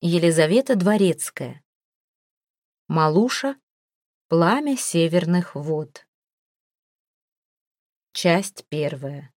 Елизавета Дворецкая. Малуша. Пламя северных вод. Часть первая.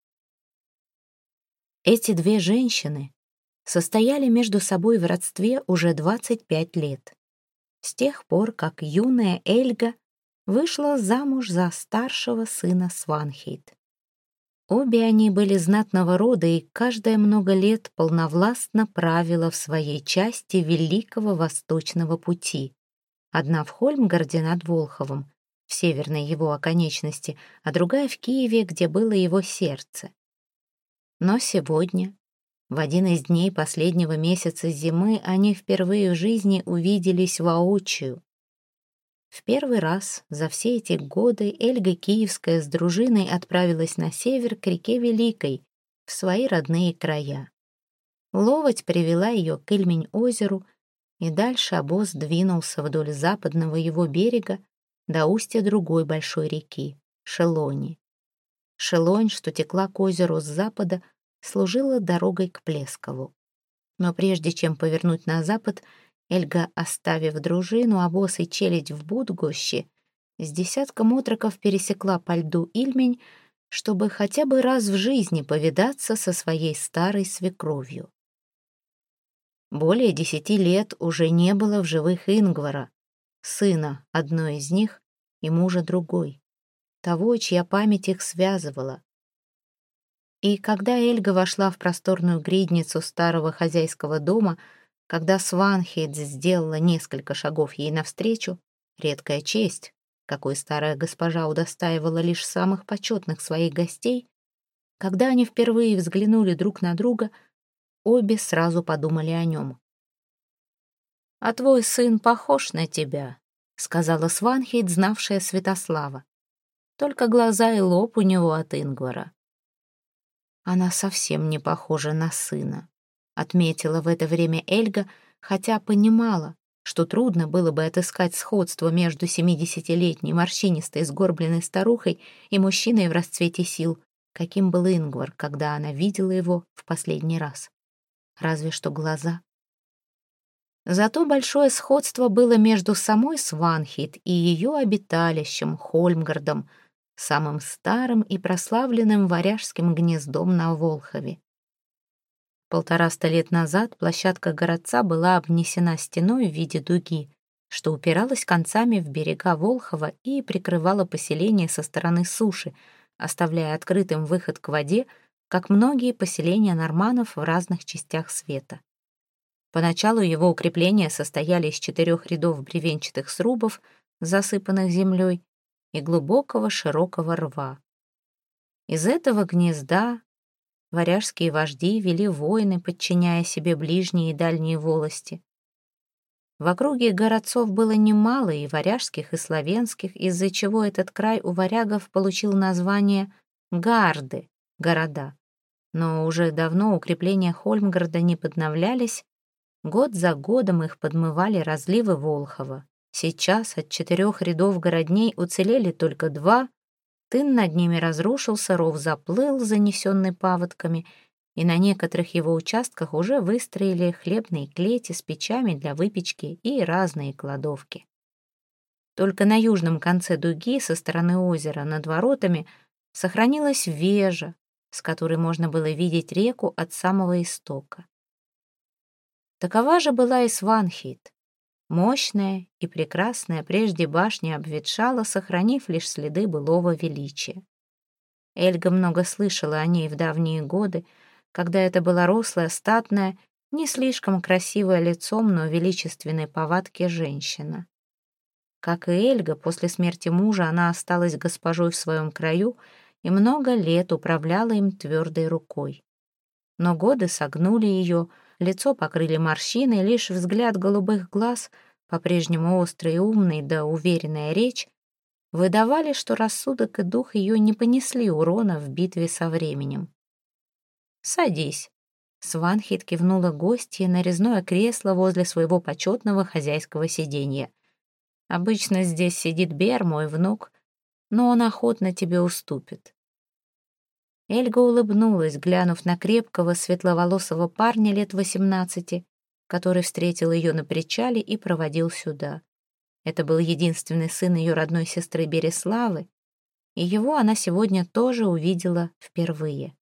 Эти две женщины состояли между собой в родстве уже 25 лет, с тех пор, как юная Эльга вышла замуж за старшего сына Сванхейт. Обе они были знатного рода, и каждая много лет полновластно правила в своей части Великого Восточного пути. Одна в Хольмгарде над Волховом, в северной его оконечности, а другая в Киеве, где было его сердце. Но сегодня, в один из дней последнего месяца зимы, они впервые в жизни увиделись воочию. В первый раз за все эти годы Эльга Киевская с дружиной отправилась на север к реке Великой, в свои родные края. Ловоть привела ее к Ильмень-озеру, и дальше обоз двинулся вдоль западного его берега до устья другой большой реки — Шелони. Шелонь, что текла к озеру с запада, служила дорогой к Плескову. Но прежде чем повернуть на запад, Эльга, оставив дружину, обоз и челядь в Будгоще, с десятком отроков пересекла по льду Ильмень, чтобы хотя бы раз в жизни повидаться со своей старой свекровью. Более 10 лет уже не было в живых Ингвара, сына одной из них и мужа другой, того, чья память их связывала. И когда Эльга вошла в просторную гридницу старого хозяйского дома, когда Сванхейт сделала несколько шагов ей навстречу, редкая честь, какой старая госпожа удостаивала лишь самых почетных своих гостей, когда они впервые взглянули друг на друга, обе сразу подумали о нем. «А твой сын похож на тебя», — сказала Сванхейт, знавшая Святослава. «Только глаза и лоб у него от Ингвара». «Она совсем не похожа на сына», — отметила в это время Эльга, хотя понимала, что трудно было бы отыскать сходство между 70-летней морщинистой сгорбленной старухой и мужчиной в расцвете сил, каким был Ингвар, когда она видела его в последний раз. Разве что глаза. Зато большое сходство было между самой Сванхейт и ее обиталищем Хольмгардом, самым старым и прославленным варяжским гнездом на Волхове. 150 лет назад площадка городца была обнесена стеной в виде дуги, что упиралась концами в берега Волхова и прикрывала поселение со стороны суши, оставляя открытым выход к воде, как многие поселения норманнов в разных частях света. Поначалу его укрепления состояли из 4 рядов бревенчатых срубов, засыпанных землей, и глубокого широкого рва. Из этого гнезда варяжские вожди вели войны, подчиняя себе ближние и дальние волости. В округе городцов было немало и варяжских, и славянских, из-за чего этот край у варягов получил название Гарды — города. Но уже давно укрепления Хольмгарда не подновлялись, год за годом их подмывали разливы Волхова. Сейчас от 4 рядов городней уцелели только 2, тын над ними разрушился, ров заплыл, занесенный паводками, и на некоторых его участках уже выстроили хлебные клети с печами для выпечки и разные кладовки. Только на южном конце дуги, со стороны озера, над воротами, сохранилась вежа, с которой можно было видеть реку от самого истока. Такова же была и Сванхейт. Мощная и прекрасная прежде башня обветшала, сохранив лишь следы былого величия. Эльга много слышала о ней в давние годы, когда это была рослая, статная, не слишком красивая лицом, но величественной повадки женщина. Как и Эльга, после смерти мужа она осталась госпожой в своем краю и много лет управляла им твердой рукой. Но годы согнули ее, лицо покрыли морщины, лишь взгляд голубых глаз, по-прежнему острый и умный, да уверенная речь, выдавали, что рассудок и дух ее не понесли урона в битве со временем. «Садись», — Сванхейт кивнула гостье на резное кресло возле своего почетного хозяйского сиденья. «Обычно здесь сидит Бер, мой внук, но он охотно тебе уступит». Эльга улыбнулась, глянув на крепкого, светловолосого парня лет 18, который встретил ее на причале и проводил сюда. Это был единственный сын ее родной сестры Береславы, и его она сегодня тоже увидела впервые.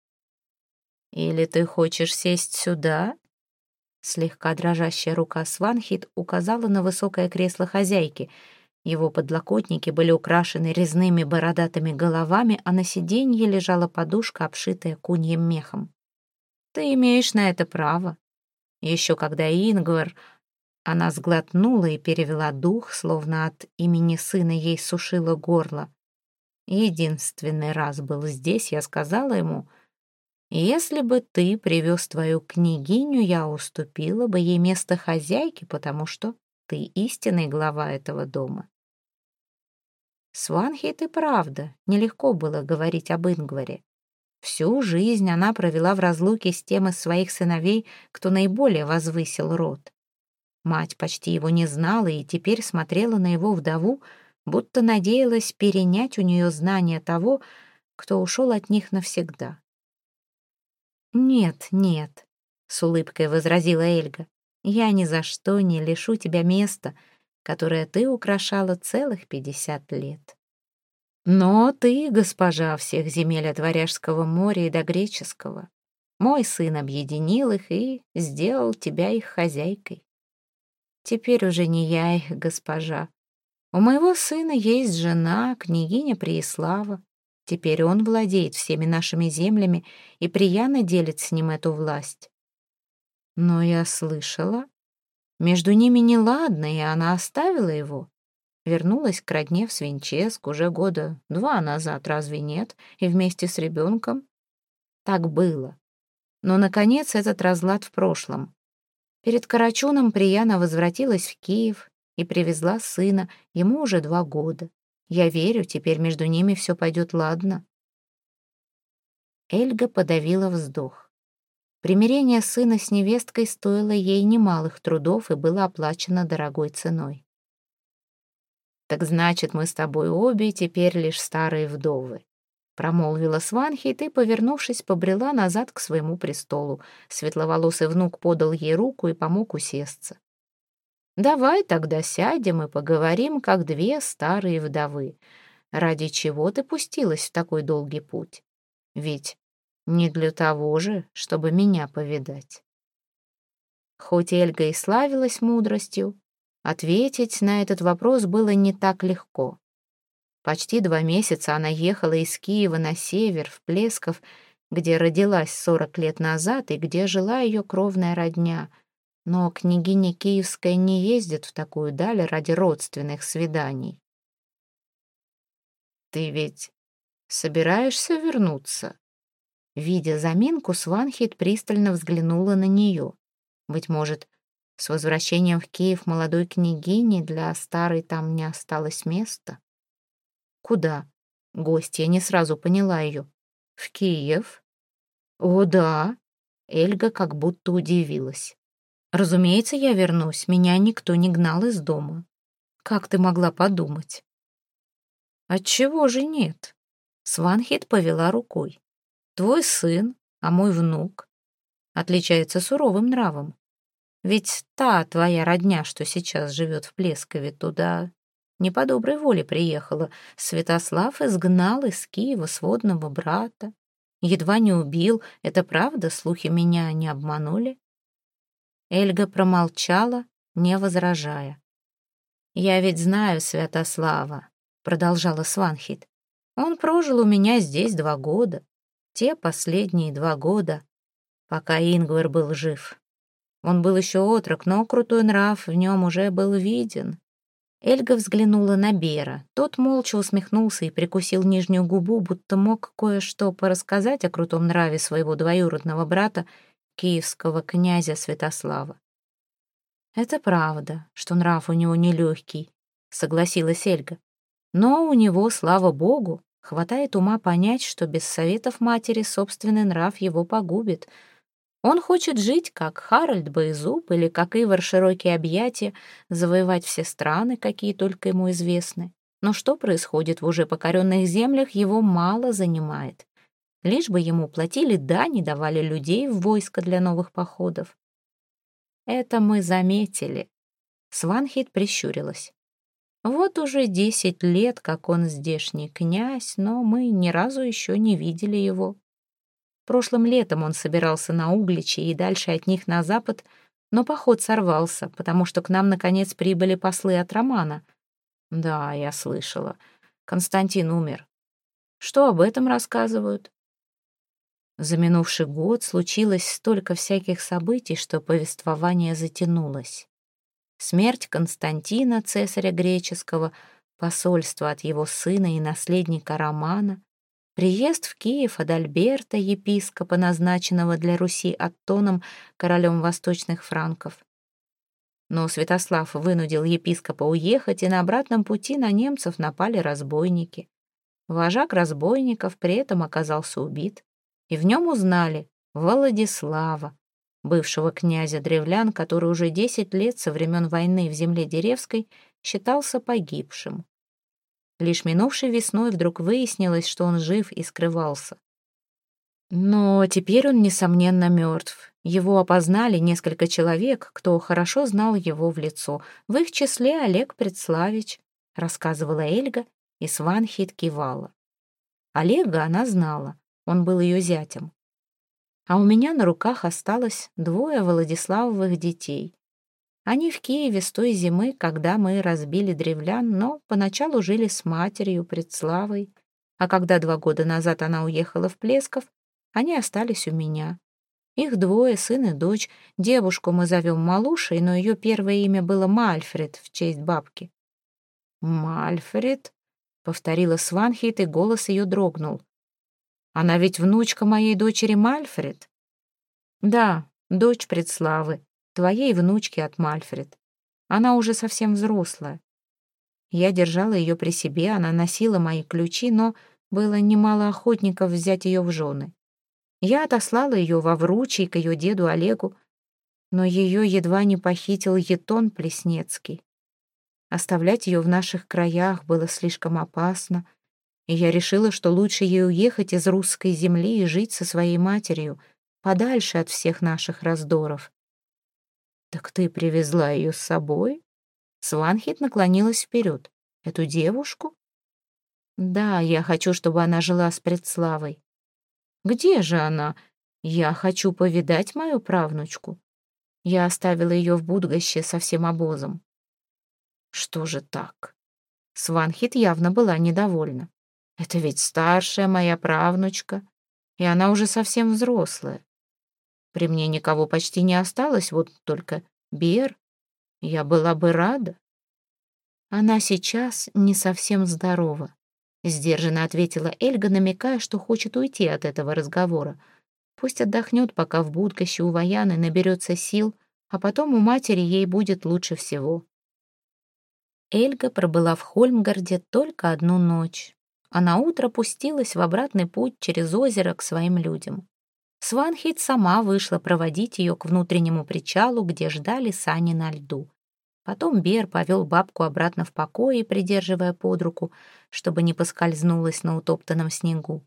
«Или ты хочешь сесть сюда?» Слегка дрожащая рука Сванхит указала на высокое кресло хозяйки. Его подлокотники были украшены резными бородатыми головами, а на сиденье лежала подушка, обшитая куньим мехом. «Ты имеешь на это право». Еще когда Ингвар... Она сглотнула и перевела дух, словно от имени сына ей сушило горло. Единственный раз был здесь, я сказала ему: «Если бы ты привез твою княгиню, я уступила бы ей место хозяйки, потому что ты истинный глава этого дома». Сванхит и правда, нелегко было говорить об Ингваре. Всю жизнь она провела в разлуке с тем из своих сыновей, кто наиболее возвысил род. Мать почти его не знала и теперь смотрела на его вдову, будто надеялась перенять у нее знания того, кто ушел от них навсегда. «Нет, нет», — с улыбкой возразила Эльга, «я ни за что не лишу тебя места, которое ты украшала целых 50 лет. Но ты, госпожа всех земель от Варяжского моря и до Греческого, мой сын объединил их и сделал тебя их хозяйкой. Теперь уже не я их госпожа. У моего сына есть жена, княгиня Преислава. Теперь он владеет всеми нашими землями и прияно делит с ним эту власть. Но я слышала, между ними неладно, и она оставила его. Вернулась к родне в Свинческ уже 2 года назад, разве нет? И вместе с ребенком. Так было. Но, наконец, этот разлад в прошлом. Перед Карачуном Прияна возвратилась в Киев и привезла сына, ему уже 2 года. Я верю, теперь между ними все пойдет ладно. Эльга подавила вздох. Примирение сына с невесткой стоило ей немалых трудов и было оплачено дорогой ценой. «Так значит, мы с тобой обе теперь лишь старые вдовы», промолвила Сванхит и, повернувшись, побрела назад к своему престолу. Светловолосый внук подал ей руку и помог усесться. «Давай тогда сядем и поговорим, как 2 старые вдовы. Ради чего ты пустилась в такой долгий путь? Ведь не для того же, чтобы меня повидать». Хоть Эльга и славилась мудростью, ответить на этот вопрос было не так легко. Почти 2 месяца она ехала из Киева на север, в Плесков, где родилась 40 лет назад и где жила ее кровная родня. Но княгиня Киевская не ездит в такую даль ради родственных свиданий. «Ты ведь собираешься вернуться?» Видя заминку, Сванхит пристально взглянула на нее. Быть может, с возвращением в Киев молодой княгини для старой там не осталось места? «Куда?» Гостья не сразу поняла ее. «В Киев?» «О, да!» Эльга как будто удивилась. «Разумеется, я вернусь. Меня никто не гнал из дома. Как ты могла подумать?» «Отчего же нет?» Сванхит повела рукой. «Твой сын, а мой внук, отличается суровым нравом. Ведь та твоя родня, что сейчас живет в Плескове, туда не по доброй воле приехала. Святослав изгнал из Киева сводного брата. Едва не убил. Это правда, слухи меня не обманули?» Эльга промолчала, не возражая. «Я ведь знаю Святослава», — продолжала Сванхит. «Он прожил у меня здесь 2 года. Те последние 2 года, пока Ингвар был жив. Он был еще отрок, но крутой нрав в нем уже был виден». Эльга взглянула на Бера. Тот молча усмехнулся и прикусил нижнюю губу, будто мог кое-что порассказать о крутом нраве своего двоюродного брата, киевского князя Святослава. «Это правда, что нрав у него нелегкий», — согласилась Эльга. «Но у него, слава богу, хватает ума понять, что без советов матери собственный нрав его погубит. Он хочет жить, как Харальд Боезуб или как Ивар Широкие Объятия, завоевать все страны, какие только ему известны. Но что происходит в уже покоренных землях, его мало занимает. Лишь бы ему платили дань и давали людей в войско для новых походов. Это мы заметили. Сванхит прищурилась. Вот уже 10 лет, как он здешний князь, но мы ни разу еще не видели его. Прошлым летом он собирался на Угличи и дальше от них на запад, но поход сорвался, потому что к нам, наконец, прибыли послы от Романа. Да, я слышала. Константин умер. Что об этом рассказывают? За минувший год случилось столько всяких событий, что повествование затянулось. Смерть Константина, цесаря греческого, посольство от его сына и наследника Романа, приезд в Киев Адальберта, епископа, назначенного для Руси Аттоном, королем восточных франков. Но Святослав вынудил епископа уехать, и на обратном пути на немцев напали разбойники. Вожак разбойников при этом оказался убит, и в нем узнали Владислава, бывшего князя древлян, который уже 10 лет со времен войны в земле Деревской считался погибшим. Лишь минувшей весной вдруг выяснилось, что он жив и скрывался. Но теперь он, несомненно, мертв. Его опознали несколько человек, кто хорошо знал его в лицо. В их числе Олег Предславич, рассказывала Эльга, и Сванхит кивала. Олега она знала, он был ее зятем. А у меня на руках осталось 2 Владиславовых детей. Они в Киеве с той зимы, когда мы разбили древлян, но поначалу жили с матерью Предславой, а когда 2 года назад она уехала в Плесков, они остались у меня. Их 2, сын и дочь. Девушку мы зовем Малушей, но ее первое имя было Мальфред в честь бабки. «Мальфред?» — повторила Сванхит, и голос ее дрогнул. «Она ведь внучка моей дочери Мальфред?» «Да, дочь Предславы, твоей внучки от Мальфред. Она уже совсем взрослая. Я держала ее при себе, она носила мои ключи, но было немало охотников взять ее в жены. Я отослала ее во Вручий к ее деду Олегу, но ее едва не похитил Етон Плеснецкий. Оставлять ее в наших краях было слишком опасно, и я решила, что лучше ей уехать из русской земли и жить со своей матерью, подальше от всех наших раздоров. «Так ты привезла ее с собой?» Сванхит наклонилась вперед. «Эту девушку?» «Да, я хочу, чтобы она жила с Предславой». «Где же она? Я хочу повидать мою правнучку». Я оставила ее в Будгоще со всем обозом. «Что же так?» Сванхит явно была недовольна. «Это ведь старшая моя правнучка, и она уже совсем взрослая. При мне никого почти не осталось, вот только Бер. Я была бы рада». «Она сейчас не совсем здорова», — сдержанно ответила Эльга, намекая, что хочет уйти от этого разговора. Пусть отдохнет, пока в Будгоще у Ваяны наберется сил, а потом у матери ей будет лучше всего. Эльга пробыла в Хольмгарде только 1 ночь, а наутро пустилась в обратный путь через озеро к своим людям. Сванхит сама вышла проводить ее к внутреннему причалу, где ждали сани на льду. Потом Бер повел бабку обратно в покое, придерживая под руку, чтобы не поскользнулась на утоптанном снегу.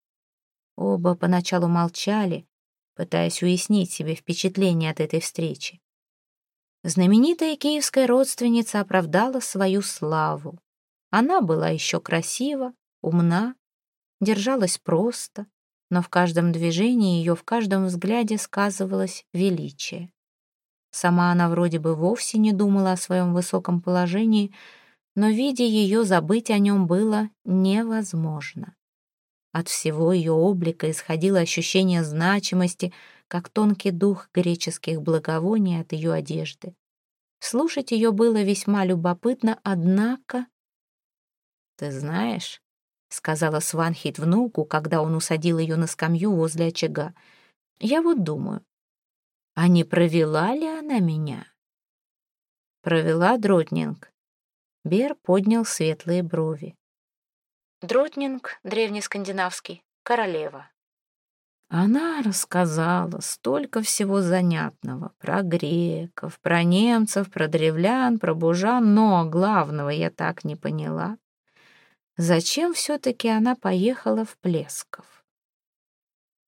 Оба поначалу молчали, пытаясь уяснить себе впечатление от этой встречи. Знаменитая киевская родственница оправдала свою славу. Она была еще красива, умна, держалась просто, но в каждом движении ее, в каждом взгляде сказывалось величие. Сама она вроде бы вовсе не думала о своем высоком положении, но, видя ее, забыть о нем было невозможно. От всего ее облика исходило ощущение значимости, как тонкий дух греческих благовоний от ее одежды. Слушать ее было весьма любопытно, однако... «Ты знаешь», — сказала Сванхит внуку, когда он усадил ее на скамью возле очага, — «я вот думаю, а не провела ли она меня?» «Провела, Дротнинг». Бер поднял светлые брови. Дротнинг, древнескандинавский, королева. Она рассказала столько всего занятного про греков, про немцев, про древлян, про бужан, но главного я так не поняла. Зачем все-таки она поехала в Плесков?